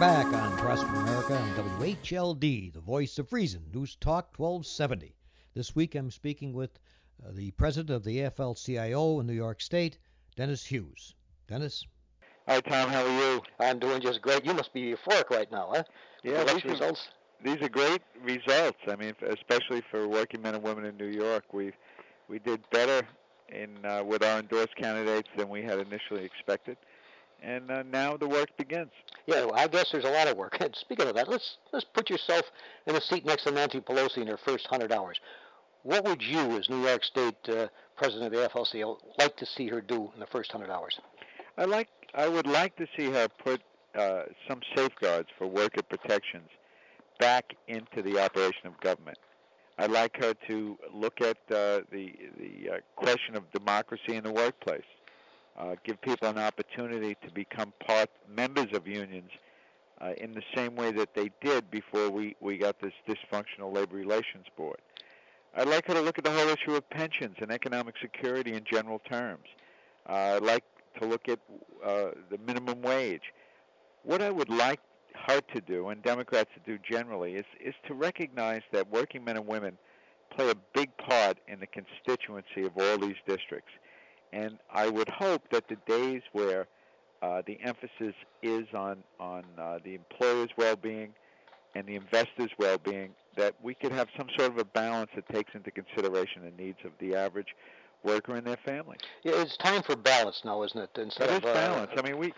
back on Prosper America and WHLD, the voice of reason, News Talk 1270. This week I'm speaking with the president of the AFL-CIO in New York State, Dennis Hughes. Dennis? Hi, Tom. How are you? I'm doing just great. You must be euphoric right now, huh? Yeah, results. These are great results. I mean, especially for working men and women in New York. We did better with our endorsed candidates than we had initially expected. And now the work begins. Yeah, well, I guess there's a lot of work. And speaking of that, let's put yourself in the seat next to Nancy Pelosi in her first 100 hours. What would you, as New York State president of the AFL-CIO, like to see her do in the first 100 hours? I would like to see her put some safeguards for worker protections back into the operation of government. I'd like her to look at the question of democracy in the workplace. Give people an opportunity to become members of unions in the same way that they did before we got this dysfunctional labor relations board. I'd like her to look at the whole issue of pensions and economic security in general terms. I'd like to look at the minimum wage. What I would like her to do, and Democrats to do generally, is to recognize that working men and women play a big part in the constituency of all these districts. And I would hope that the days where the emphasis is on the employer's well-being and the investor's well-being, that we could have some sort of a balance that takes into consideration the needs of the average worker and their family. Yeah, it's time for balance now, isn't it? Instead of balance. I mean,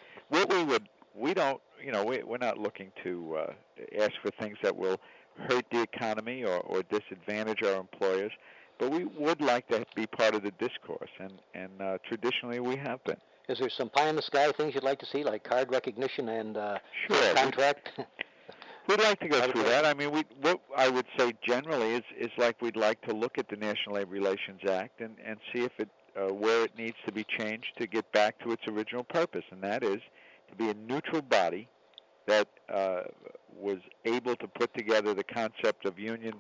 we're not looking to ask for things that will hurt the economy or disadvantage our employers. But we would like to be part of the discourse, and traditionally we have been. Is there some pie-in-the-sky things you'd like to see, like card recognition and sure. contract? We'd like to go through that. I mean, what I would say generally is like we'd like to look at the National Labor Relations Act and see if where it needs to be changed to get back to its original purpose, and that is to be a neutral body that was able to put together the concept of union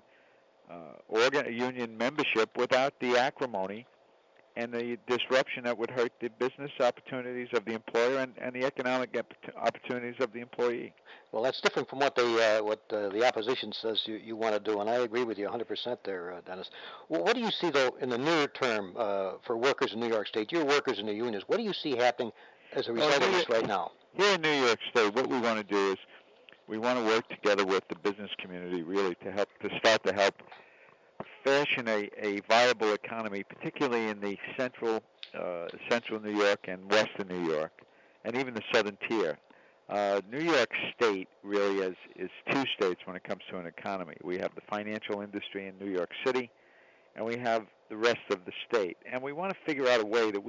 membership without the acrimony and the disruption that would hurt the business opportunities of the employer and the economic opportunities of the employee. Well, that's different from what the opposition says you want to do, and I agree with you 100% there, Dennis. Well, what do you see, though, in the near term for workers in New York State? You're workers in the unions. What do you see happening as a result of this right now? Here in New York State, what we want to do is we want to work together with the business community really to start to help fashion a viable economy, particularly in the central New York and western New York, and even the southern tier. New York State really is two states when it comes to an economy. We have the financial industry in New York City, and we have the rest of the state. And we want to figure out a way that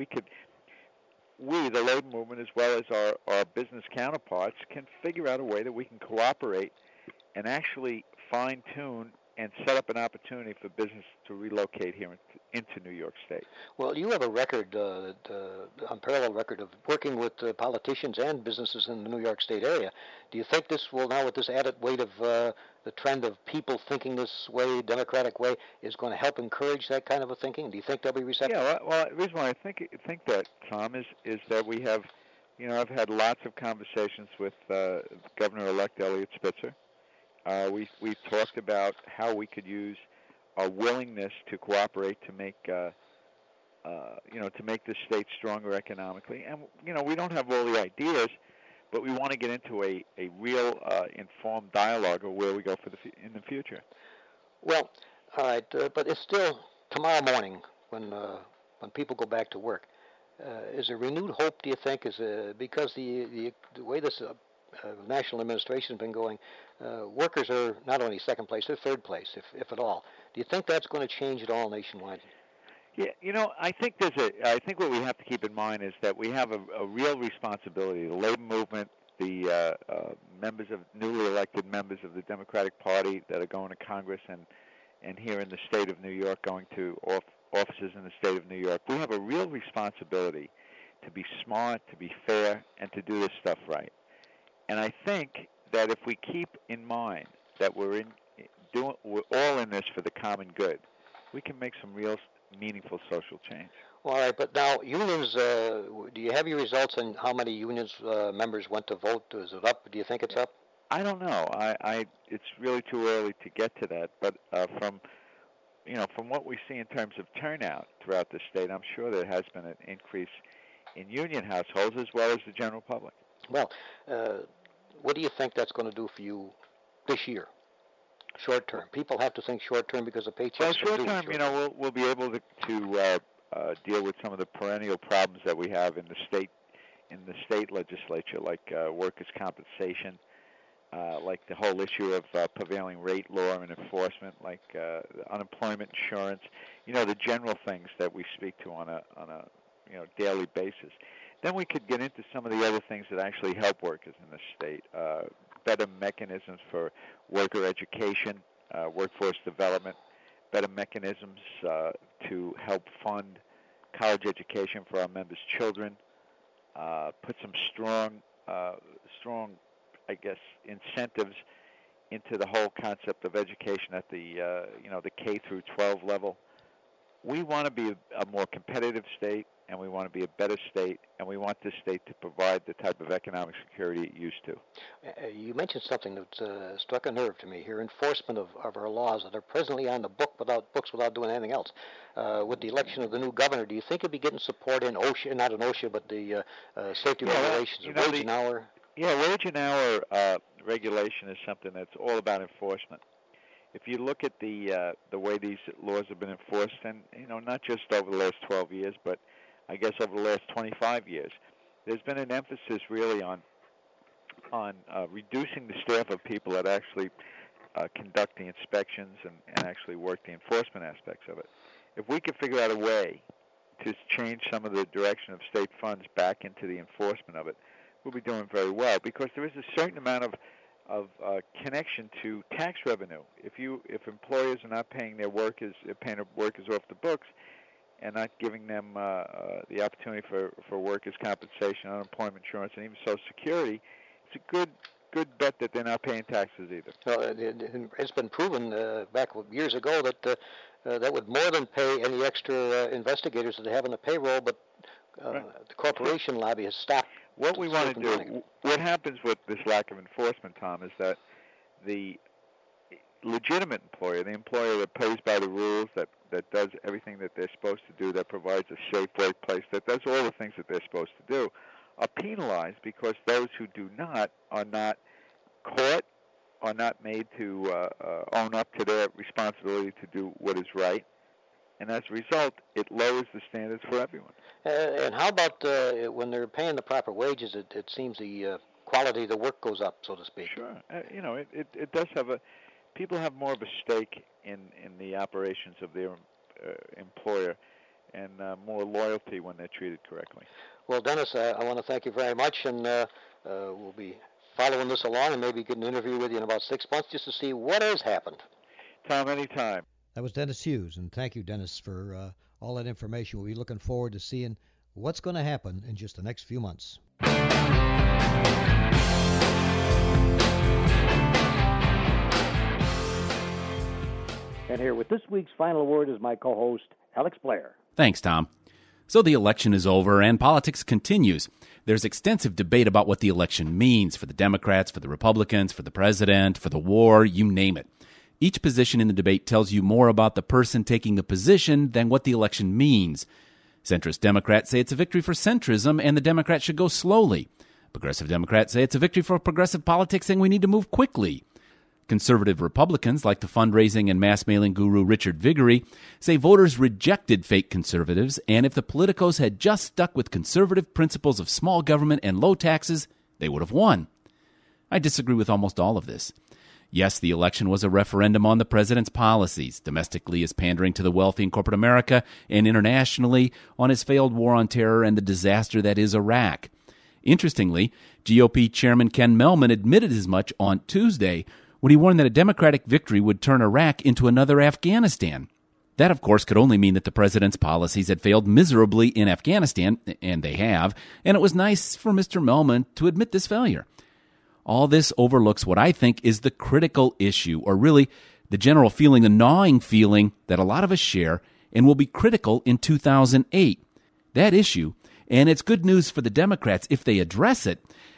the labor movement as well as our business counterparts, can figure out a way that we can cooperate and actually fine-tune and set up an opportunity for business to relocate here into New York State. Well, you have a record, unparalleled record of working with politicians and businesses in the New York State area. Do you think this will now, with this added weight of the trend of people thinking this way, democratic way, is going to help encourage that kind of a thinking? Do you think they'll be receptive? Yeah, well, the reason why I think that, Tom, is that we have, I've had lots of conversations with Governor-elect Eliot Spitzer. We've talked about how we could use our willingness to cooperate to make the state stronger economically. And we don't have all the ideas, but we want to get into a real informed dialogue of where we go in the future. Well, all right, but it's still tomorrow morning when people go back to work. Is there renewed hope, do you think? Because the way this national administration has been going, workers are not only second place, they're third place, if at all. Do you think that's going to change at all nationwide? Yeah, I think I think what we have to keep in mind is that we have a real responsibility. The labor movement, the newly elected members of the Democratic Party that are going to Congress and here in the state of New York going to offices in the state of New York, we have a real responsibility to be smart, to be fair, and to do this stuff right. And I think that if we keep in mind that we're all in this for the common good, we can make some real meaningful social change. All right, but now unions, do you have your results on how many unions members went to vote? Is it up? Do you think it's up? I don't know. It's really too early to get to that. But from what we see in terms of turnout throughout the state, I'm sure there has been an increase in union households as well as the general public. Well, what do you think that's going to do for you this year? Short term. People have to think short term because the paychecks. Well, short term, we'll be able to deal with some of the perennial problems that we have in the state legislature, like workers' compensation, like the whole issue of prevailing rate law and enforcement, like unemployment insurance. The general things that we speak to on a daily basis. Then we could get into some of the other things that actually help workers in the state. Better mechanisms for worker education, workforce development, better mechanisms to help fund college education for our members' children, put some strong, I guess, incentives into the whole concept of education at the the K through 12 level. We want to be a more competitive state, and we want to be a better state, and we want this state to provide the type of economic security it used to. You mentioned something that struck a nerve to me here: enforcement of our laws that are presently on the books without doing anything else. With the election of the new governor, do you think he'll be getting support in OSHA, not in OSHA, but the safety regulations, wage and hour? Yeah, wage and hour regulation is something that's all about enforcement. If you look at the way these laws have been enforced, and not just over the last 12 years, but I guess over the last 25 years, there's been an emphasis really on reducing the staff of people that actually conduct the inspections and actually work the enforcement aspects of it. If we could figure out a way to change some of the direction of state funds back into the enforcement of it, we'll be doing very well, because there is a certain amount of connection to tax revenue. If employers are not paying their workers off the books, and not giving them the opportunity for workers' compensation, unemployment insurance, and even Social Security, it's a good bet that they're not paying taxes either. Well, it's been proven back years ago that that would more than pay any extra investigators that they have on the payroll, but the corporation lobby has stopped. What we want to do, what happens with this lack of enforcement, Tom, is that the legitimate employer, the employer that plays by the rules, that does everything that they're supposed to do, that provides a safe workplace, that does all the things that they're supposed to do, are penalized, because those who do not are not caught, are not made to own up to their responsibility to do what is right. And as a result, it lowers the standards for everyone. And how about when they're paying the proper wages, it seems the quality of the work goes up, so to speak. Sure. It does have people have more of a stake in the operations of their employer, and more loyalty when they're treated correctly. Well, Dennis, I want to thank you very much, and we'll be following this along and maybe get an interview with you in about 6 months just to see what has happened. Tom, anytime. That was Dennis Hughes, and thank you, Dennis, for all that information. We'll be looking forward to seeing what's going to happen in just the next few months. And here with this week's final word is my co-host, Alex Blair. Thanks, Tom. So the election is over and politics continues. There's extensive debate about what the election means for the Democrats, for the Republicans, for the president, for the war, you name it. Each position in the debate tells you more about the person taking the position than what the election means. Centrist Democrats say it's a victory for centrism and the Democrats should go slowly. Progressive Democrats say it's a victory for progressive politics and we need to move quickly. Conservative Republicans, like the fundraising and mass mailing guru Richard Viguerie, say voters rejected fake conservatives, and if the politicos had just stuck with conservative principles of small government and low taxes, they would have won. I disagree with almost all of this. Yes, the election was a referendum on the president's policies, domestically as pandering to the wealthy in corporate America, and internationally on his failed war on terror and the disaster that is Iraq. Interestingly, GOP Chairman Ken Mehlman admitted as much on Tuesday when he warned that a Democratic victory would turn Iraq into another Afghanistan. That, of course, could only mean that the president's policies had failed miserably in Afghanistan, and they have, and it was nice for Mr. Mehlman to admit this failure. All this overlooks what I think is the critical issue, or really the general feeling, the gnawing feeling that a lot of us share and will be critical in 2008. That issue, and it's good news for the Democrats if they address it,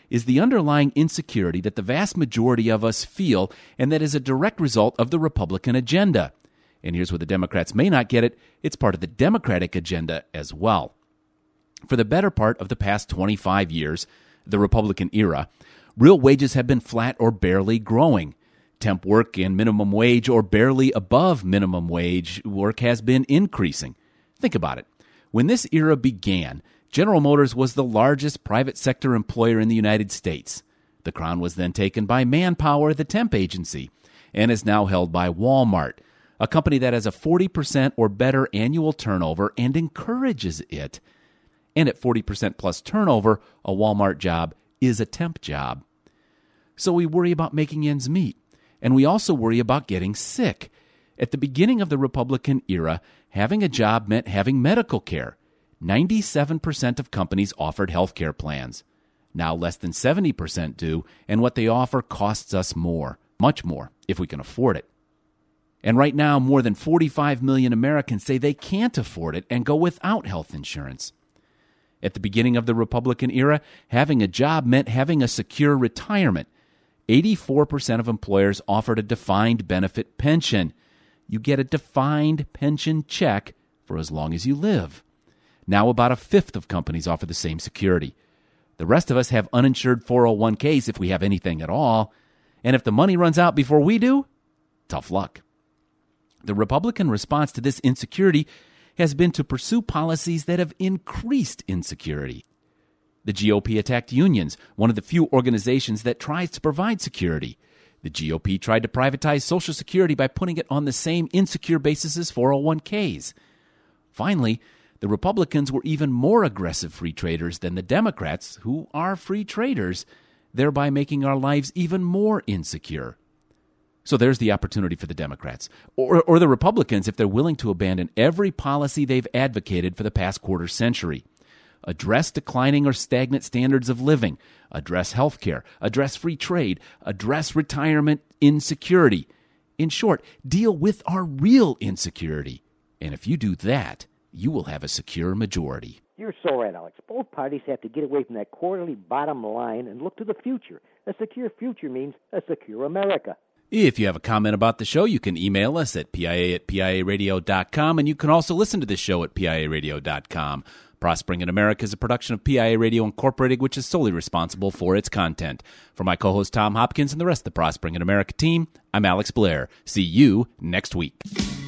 is the underlying insecurity that the vast majority of us feel, and that is a direct result of the Republican agenda. And here's where the Democrats may not get it. It's part of the Democratic agenda as well. For the better part of the past 25 years, the Republican era, real wages have been flat or barely growing. Temp work and minimum wage or barely above minimum wage work has been increasing. Think about it. When this era began, General Motors was the largest private sector employer in the United States. The crown was then taken by Manpower, the temp agency, and is now held by Walmart, a company that has a 40% or better annual turnover and encourages it. And at 40% plus turnover, a Walmart job is a temp job. So we worry about making ends meet, and we also worry about getting sick. At the beginning of the Republican era, having a job meant having medical care. 97% of companies offered health care plans. Now less than 70% do, and what they offer costs us more, much more, if we can afford it. And right now, more than 45 million Americans say they can't afford it and go without health insurance. At the beginning of the Republican era, having a job meant having a secure retirement. 84% of employers offered a defined benefit pension. You get a defined pension check for as long as you live. Now about a fifth of companies offer the same security. The rest of us have uninsured 401ks if we have anything at all. And if the money runs out before we do, tough luck. The Republican response to this insecurity has been to pursue policies that have increased insecurity. The GOP attacked unions, one of the few organizations that tries to provide security. The GOP tried to privatize Social Security by putting it on the same insecure basis as 401ks. Finally, the Republicans were even more aggressive free traders than the Democrats, who are free traders, thereby making our lives even more insecure. So there's the opportunity for the Democrats, or the Republicans if they're willing to abandon every policy they've advocated for the past quarter century. Address declining or stagnant standards of living, address health care, address free trade, address retirement insecurity. In short, deal with our real insecurity. And if you do that, you will have a secure majority. You're so right, Alex. Both parties have to get away from that quarterly bottom line and look to the future. A secure future means a secure America. If you have a comment about the show, you can email us at pia@piaradio.com, and you can also listen to the show at piaradio.com. Prospering in America is a production of PIA Radio Incorporated, which is solely responsible for its content. For my co-host Tom Hopkins and the rest of the Prospering in America team, I'm Alex Blair. See you next week.